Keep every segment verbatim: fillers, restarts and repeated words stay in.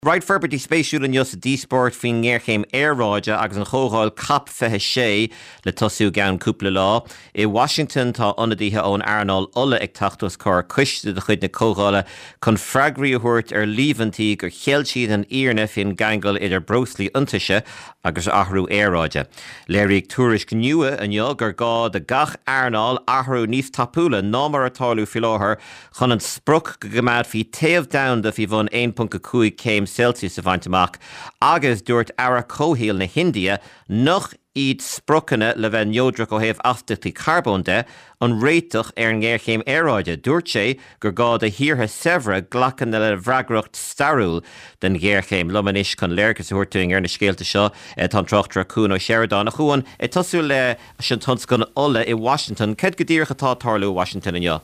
Right ferbetí spéisiúil an Jos D-Sport fin ngéirchéim éráide agus an chógáil cap fethe sé le tosú gan cúpla lá. I Washington tá ionadaithe ón Arnall ulla ag tachtús cór cuiste de chuid na cógáile chun freagraíothirt ar líomhantí gur cheil siad an íarna fin gangal idir broslí iontaise agus athrú éráide. Léirigh túris gniua anio gur gá de gach Arnall athrú níos tapúla ná mar atáú fi láthair chun an spruc go gomad fi taobh down de fi bhun one point five céim Celsius a bhaintach, agus dúirt ara cóhíal na Hindia nach iad sprucanna le bheith neodrach ó thaobh astachtí carbón de an réiteach ar an ggéirchéim éráide. Dúirt sé gur gá de thíortha sevra ghlachan le bhreagracht starúil den ggéirchéim lomanis chun léirgus thuirtuing ar na scéalta seo tá trochtra cún ó Sheridan a chuan i tosú le sin tunscon ulla i Washington. Ced go dtíorcha tá tarlú Washington inniu?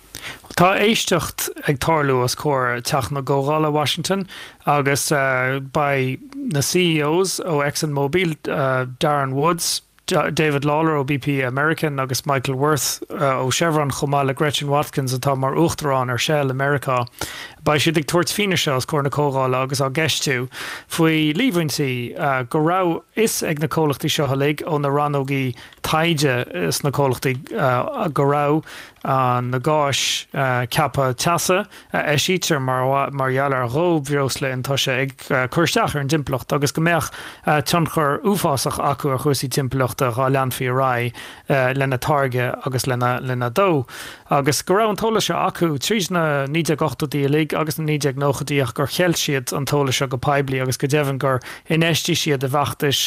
Tá éisteacht ag tarlú as cóir teach na Górála Washington agus uh, by na C E Os ó ExxonMobil, uh, Darren Woods, D- David Lawler ó B P American agus Michael Worth uh, ó Chevron chomá le Gretchen Watkins atá mar uachtarán ar Shell America. Ba siad ag tuairt fine se as cóir na cógála agus á gceistú faoi líomhaintí uh, go rá is ag na cólachtaí seo halig ó na ranógaí taide is na cólachtaí uh, go rá an na gáis uh, ceapa teasa uh, eisítear mar marhealar ró bhreosla antá sé ag uh, chuirteach ar an timpplacht agus go mbeadh uh, tionchar uafásach acu ar chusaí timpplachta rá lean fí rá uh, lena targe agus lena, lena dó. Agus go rá an tóla se acu trís na nídeag ochtaí lig agus na nídeag nóchadaíach gur cheil siad an tóla se go paibli agus go deimhin gur inéistí siad a bheachtais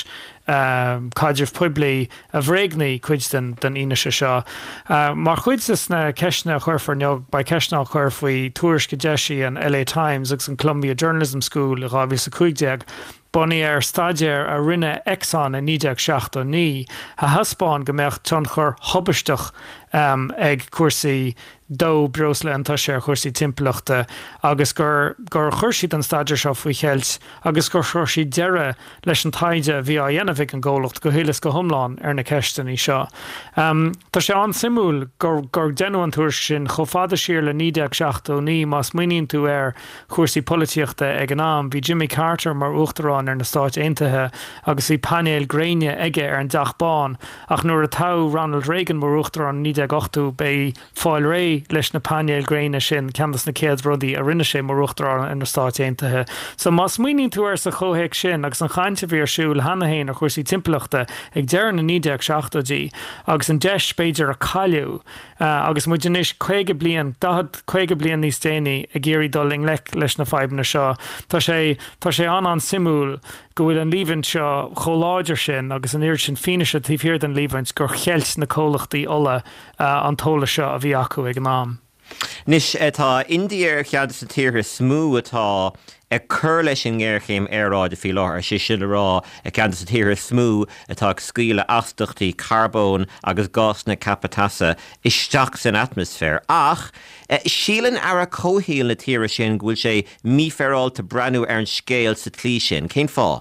um, caidirh puibli a bhréagnaí cuid den, den ionise seo. Uh, mar chuid is na ceisna chuirfar neog ba ceisna chuir faoi túris go deisi an L A Times agus an Columbia Journalism School a rábhí sa cuigdeag Bonnie ar staidir a rinne Exxon a nídeag seachta ní a haspáin go mbeadh tionchar hobbisteach um, ag cuasaí dó brosla antá sé chuirsaí timpplaachta agus gur gur chuirsiad an staidir seo faoi cheilt agus gur chuirsaí deire leis an taide bhí a dhéanamh an ggólacht go hélas go thomláin ar na ceisteanna seo. Um, tá sé an simúil gur gur denú an túir sin cho fada siar le nídeag seachta ní más muoíonn tú ar chuirsaí polítíochta ag an am bhí Jimmy Carter mar uachtarán ar na Stáit Aontaithe agus bhí Panel Gréine aige ar an dachbán ach nuair a tá Ronald Reagan mar uachtarán nídeag ochtú bé fáil ré leis na Panel Gréine sin ceantas na céad rudaí a rinne sé mar uachtarán ar na Stáit Aontaithe. So más muoíonn tú ar sa chóhéic sin agus an chainte bhí ar siúil hena héin ar chuirsaí timpplaachta ag dearan na nídeag seachtadí agus an deis beidir a caiiliú uh, agus mu denis chuige blian dahad chuige blian níos déine a géirí dul in lec leis na feibna seo. Tá sé tá sé an an simúil go bhfuil an líbhaint seo choláidir sin agus an iiri sin fineise tíhhirir den líbhaint gur cheilt na cólachtaí ulla uh, an tóla seo a bhí acu ag an am. Nis tá India ar chead sa tíortha smú atá ag chur leis an ggéirchéim éráide fi láthair sé sin rá ag cead sa tíortha smú atá scaoile astachtaí carbón agus gás na capatasa isteach san atmosfér. Ach, sílan ar a cóhíal na tíre sin bhfuil sé míferálta breanú ar an scéal sa tlí sin. Cén fá?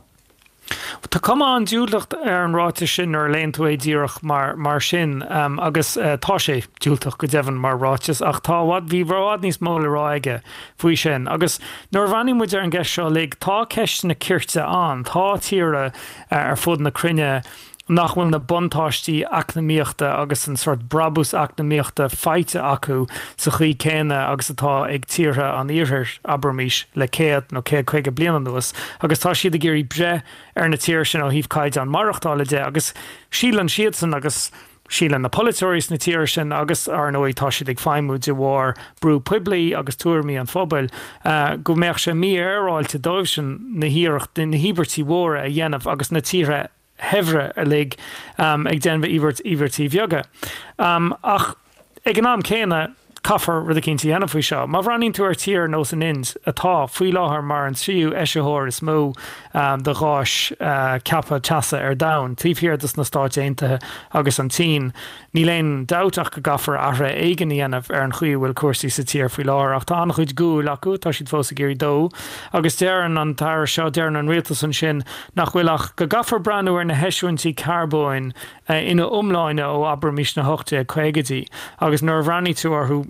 Tá cuma an dúlacht ar an ráte sin ar léon tú é díreach mar, mar sin um, agus uh, tá sé dúltach go deimhin mar ráteas ach tá bhd bhí bhrád níos mó le ráige faoi sin. Agus nuair bhainnig muid ar an gceist seo lig tá ceist na cirte an, tá tíre uh, ar fud na crinne nach bhfuil na buntáistí acnamíochta agus an sort brabús acnamíochta feite acu sa chuí céine agus atá ag tíortha an iarthir abramis le céad nó céad chuige blianan nuas agus tá siad a géirí bre ar na tíir sin ó híomh caiid an marachtála de agus sílan siad san agus sílan na politóiris na tíir sin agus ar nó tá siad ag feimú de bhar brú puiblií agus túirmí an fphobal uh, go mbeadh sé mí aráilte dóibh sin na híirecht na híbertí mhóra a dhéanamh agus na tíre hevre a lig um, ag denbh ibert ibertí bheaga. Um, ach ag an am céine caafar rud a cinnta dhéanamh faoi seo. Má bhraíonn tú ar tír nó an ins atá faoi láthair mar an tríú eisitheoir is mó um, de gáis uh, ceapa teasa ar dain, tíomhhirirtas na Stáit Aontaithe agus an tí. Ní léon dabhtach go gafar ahra éigen dhéanamh ar an chuí bhfuil cuasaí sa tír faoi láthair ach tá an chuid gúil acu tá siad fós a géirí dó agus dearan an tair seo dearan an rialtas an sin nach bhfuilach go gafar breanú ar na heisiúintí carbóin uh, ina umláine ó abramis na hochta chuigetí agus nuair bhraní tú orthú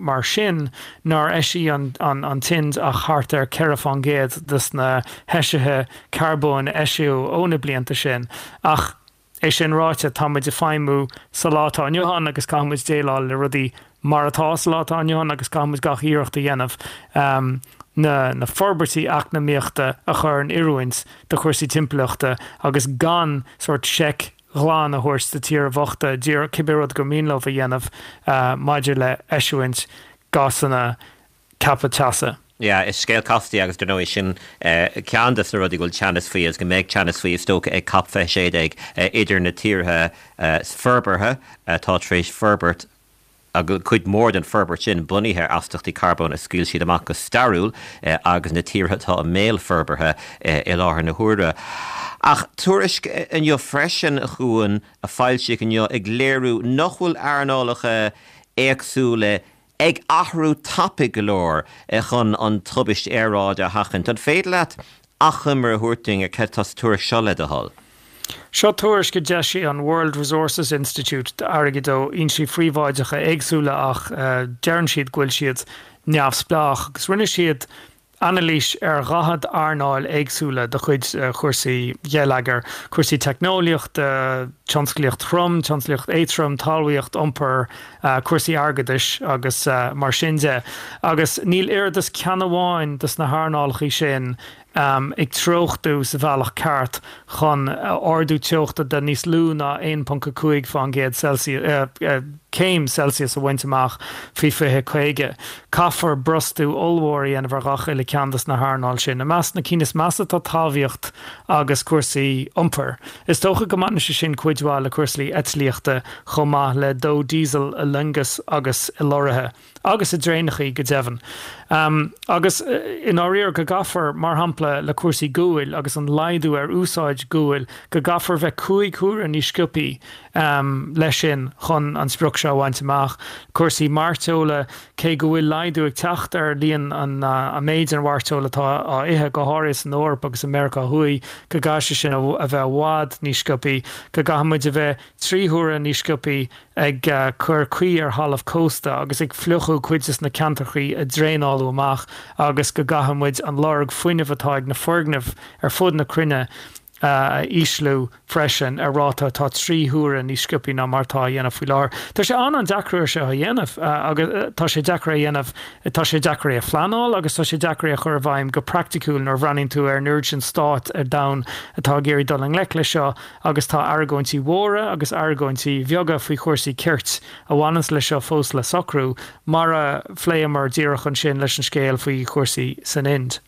mar sin nar eisi an, an, an tind a chart ar cerafan géad dus na heisithe carbón eisiú óna blianta sin. Ach, é sin ráite tá muid de feimú sa látá Johan agus cámuid déáil le rudí maratá sa látá Johan agus cámuid gach íireachta dhéanamh. Um, na, na forbertí ach na míochta a chur an iruins de chuirsaí timpplaachta agus gan sort seic gláán a thuirsta tíar bhachta dír cibéad go míló a dhéanamh uh, maidir le eisiúint gasanna cappa teasa. Ja, is scéal costí agus don nóéis sin ceandas na rudí goil teannas faoi agus go méid teannas faoi tóca ag cap fe séad ag idir na tíortha ferbertha tá trééis ferbert a go chuid mór den ferbert sin bunithe astachtaí carbón a sciil siad amach go starúil agus na tíortha tá a méil ferbertha i láthair na huaire. Ach tuairis in jo freisin a chuúin a fáilse in jo ag léirú nachhfuil airnálacha éagsúla ag ahrú tapig golóir chun an tubaist éráid a hachan. Tá féad leat acham ar thuirting a cetas tuair seo le a hall. Seo tuairis go deisi an World Resources Institute de airgidó insi phríomháideacha éagsúla ach uh, dearan siad ghuiil siad neamhsplách agus rinne siad analís ar ghahad airnáil éagsúla de chuid uh, chuirsaí dhéalagar, chuirsaí technoliacht, uh, tionsclaíocht throm, tionsclaíocht éitrom, talmhaíocht iompar, uh, chuirsaí airgadis agus uh, mar sin de. Agus níl éardas ceanamháin dus na hairnálachaí sin Um, ag trochtú sa bhealach ceart chun uh, ordú teochta de níos lú na one point five fan géad Celsius, uh, uh, céim Celsius a bhainteach fi fithe chuige. Caafar brostú olmhóirí an bhar le ceandas na hairnáil sin. Na meas na cínas measa tá talmhaíocht agus cuasaí iompar. Is tócha go maic sin cuidháil le cuasaí etlíochta chomá le dó diesel a lungus agus i loirithe. Agus a dréanachaí go devan. Um, agus uh, in áíar go gafar mar hampla le cuasaí gúil agus an laidú ar úsáid gúil go gafar bheith cúig cúr a ní sciupi um, leis sin chun an spruc seo bhainteach. Cuasaí martóla cé go bhfuil laidú ag teacht ar líon an uh, a méid an bhartóla tá á ithe go háiris an Eorp agus America hui go gaise sin a, a bheith wad ní sciupi go gahamid a bheith tríthúra ní sciupi ag uh, chur cuí ar Hall of Costa agus ag fluchú cuidas na cantachaí a dréáilú amach agus go gahamid an lorg foiinehatáid na forgnamh ar fud na crinne uh, íslú freisin ar ráta tá tríthúra ní sciupi ná martá dhéanamh faoi lár. Tá sé an an deacrúir se a dhéanamh uh, agus uh, tá sé deacra dhéanamh tá sé deacra a flanáil agus tá sé deacra a chur bhaim go practicúil nar bhranin tú ar nurgin stát ar da atá géirí doling le lei seo agus tá argóintí mhóra agus argóintí bheaga faoi chuirsaí cirt a bhhanas le seo fós le socrú mar a phléamar díreach an sin leis an scéal faoi chuirsaí san ind.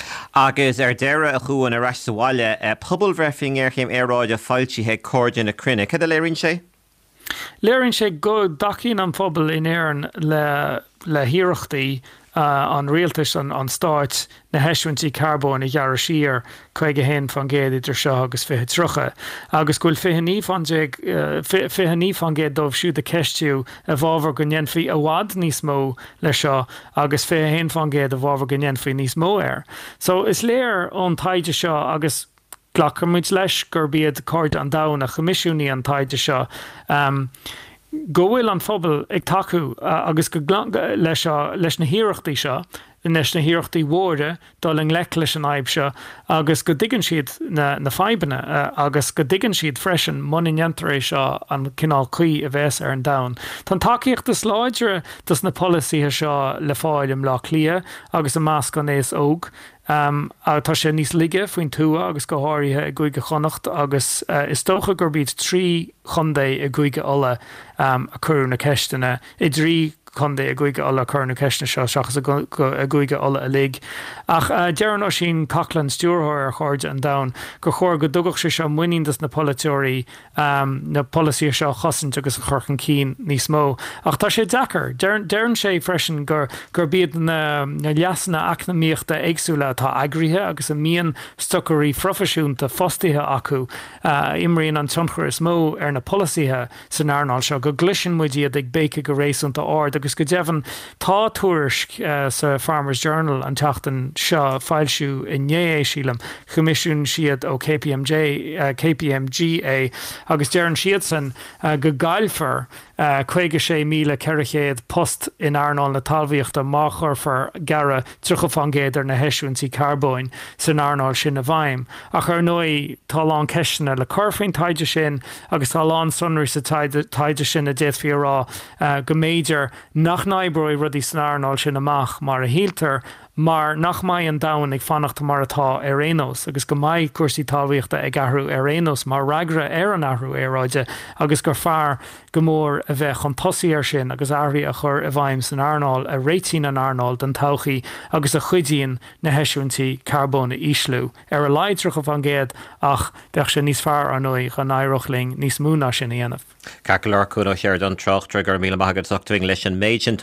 Agus ar deire a chuúin a reis sáile pobl bhrefing ar chéim éráid a fáiltíthe cordin na crinne. Cad a léironn sé? Léironn sé go dacíonn an pobl in éireann le, le hiireachtaí Uh, an rialtas an, an stáit na heisúintí carbón i dhearra siar chuige hen fan géad idir seo agus fithe trucha. Agus gúil fithe ní fan uh, fithe ní fan géad dómh siúd a ceistú a bhábhar go nnéanfaí a bhhad níos mó le seo agus fithe hen fan géad a bhábhar go nnéanfaí níos mó air. So is léir ón taide seo agus glachamid leis gur bíad cord an dain a chomisisiúní an taide seo. Um, Go bhfuil an phobal ag taú uh, agus go leis, leis na hiireachtaí seo, leis na hiireachtaí mhóra doling le leis an aibh seo, agus go dtigann siad na, na feibanna uh, agus go dtigann siad freisin monaíontaréis seo an cinál chuí a bheits ar an dain. Tá takeíocht is láidre dus na policíthe seo le fáil im lá clia agus a meas go néos óg. Um, a tá sé níos lige faoin túa agus go háirithe i gcuige chonacht agus uh, is tócha gur bíad trí chundé i gcuige ola um, a curú na ceistena i drí chundé a gcuige ola a curú na ceistena seo seachas a gcuige ola a lig. Ach uh, dearan ó sin Cachlan stúrthir ar chuirde an dain go chóir go dugach sé seo muíontas na politeoirí um, na policy seo chosint agus a churchan cín níos mó. Ach tá sé dechar, dearan sé freisin gur, gur bíad na, na leasna acnamíochta éagsúla tá agrithe agus a míon stocarí profisiúnta fostithe acu uh, imríonn an tionchar is mó ar na policíthe san airnáil seo go gluisin muid iad ag béice go rééisúnta áard agus agus go devan tá tuairisc uh, sa Farmers Journal an teachtain seo fáilsiú in é sílam chumisisiún siad ó K P M G uh, K P M G é agus dearan siad san uh, go gailfar uh, chuige sé míle ceirichéad post in airnáil na talmhaíochta má churfar gara truchafangéidir na heisiúintí carbóin san airnáil sin a bhaim. Ach ar nói tá lán ceisina le corfainn taide sin agus tá lán sunraí sa taide sin a déit fiorá uh, go méidir nach naibróid rudí san airnáil sin amach mar a hiiltar mar nach mai an dain ag fannacht mar atá ar rénos, agus go mai cuasaí talmhaíochta ag ahrú ar rénos mar ragra ar an ahrú éráide agus gur fear go mór a bheith chun tosaí ar sin agus airthaí a chur a bhaim san airnáil a réitín an airnáil den todhchaí agus a chuidíonn na heisiúintí carbón a íslú ar a leidreach a an géad ach deach sin níos fearr an nuí chu éireachling níos múna sin dhéanamh. Cacalar chun ó cheir don trocht gur míle maigad sochtúing leis an méid